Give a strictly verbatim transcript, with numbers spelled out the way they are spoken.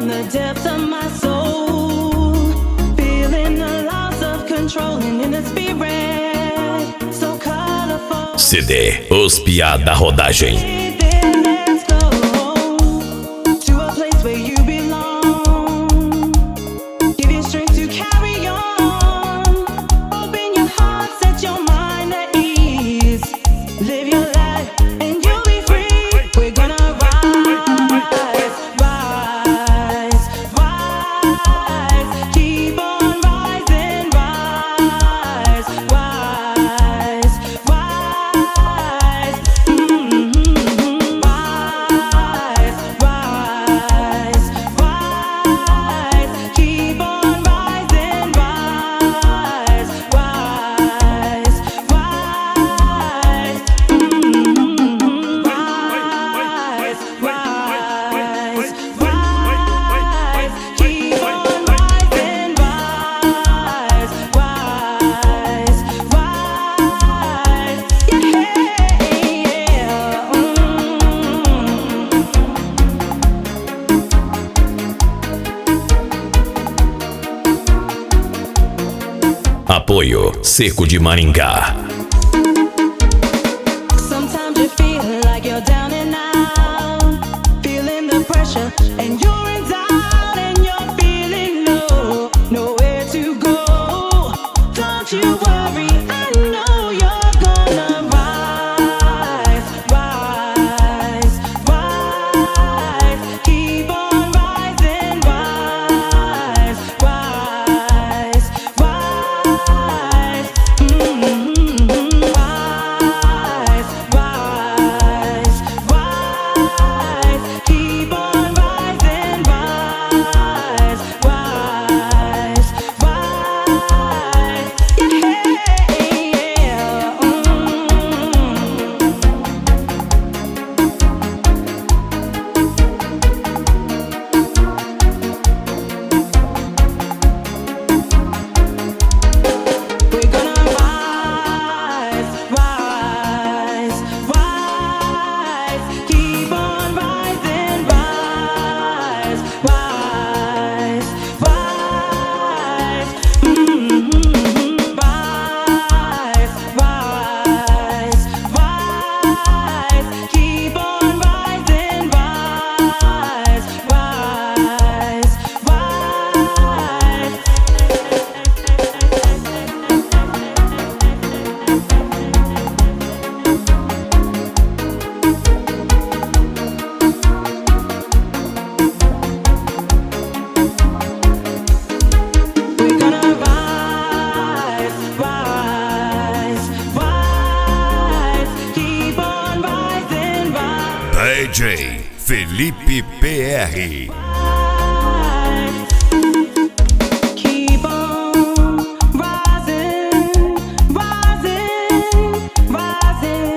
the depths of my soul, feeling the loss of control and in the spirit, so colorful. C D Os Piá da Rodagem. Apoio Cerco de Maringá. Sometimes you feel like you're down and out, feeling the pressure and you're in doubt and you're feeling low, nowhere to go. Don't you worry, I know you're gonna rise, rise, rise. Keep on rising, rise, rise, rise. Mm-hmm. Rise, rise, rise. Keep on rising, rise, rise, rise. Yeah, yeah. We're gonna rise, rise, rise. Keep on rising, rise, rise, rise. Mm-hmm. Rise, rise, rise. Keep on rising, rise, rise, rise. We're gonna rise, rise, rise. Keep on rising, rise. D J Felipe P R. Keep on rising, rising, rising.